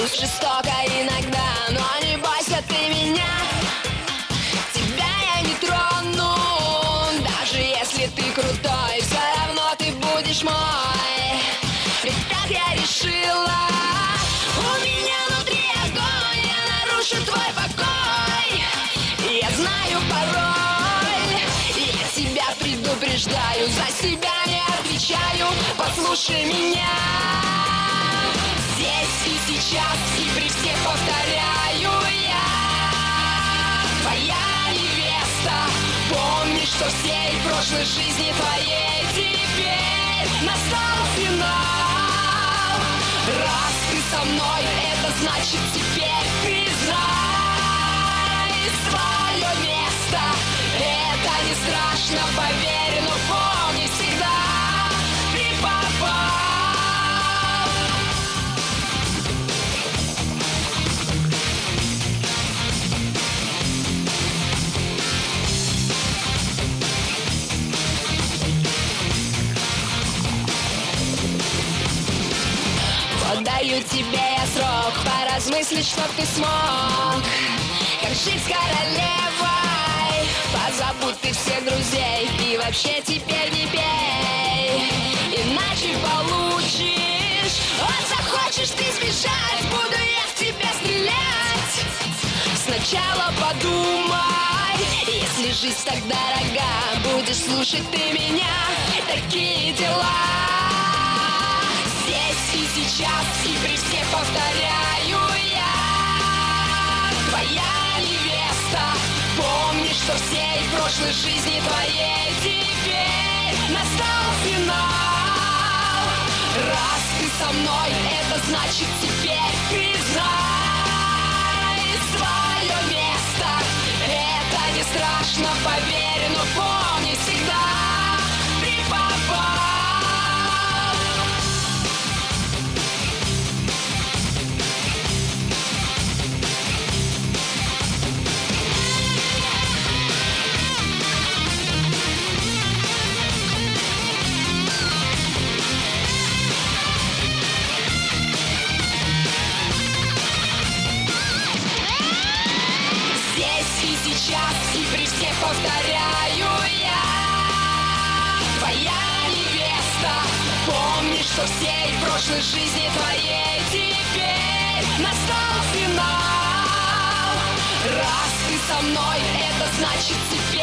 жестоко иногда, но не бойся ты меня. Тебя я не трону, даже если ты крутой, все равно ты будешь мой. Ведь так я решила. У меня внутри огонь, я нарушу твой покой. И я знаю пароль, и я тебя предупреждаю, за себя не отвечаю, послушай меня. Здесь и сейчас, и при всех повторяю я, твоя невеста. Помни, что всей прошлой жизни твоей теперь настал финал. Раз ты со мной, это значит теперь ты знай свое место. Это не страшно, поверь, но помни всегда, ты попал. Вот даю тебе я срок поразмыслить, чтоб ты смог как жить с королевой. Позабудь ты всех друзей и вообще теперь не пей, иначе получишь. Вот захочешь ты сбежать, буду я в тебя стрелять. Сначала подумай, если жизнь так дорога, будешь слушать ты меня, такие дела. Здесь и сейчас, и при всех повторяю я, твоя невеста. Помни, что всей прошлой жизни твоей теперь настал финал. Раз ты со мной, это значит теперь ты знай свое место. Это не страшно, поверь, но помни всегда, ты попал. И при всех повторяю я, твоя невеста. Помни, что всей прошлой жизни твоей теперь настал финал. Раз ты со мной, это значит теперь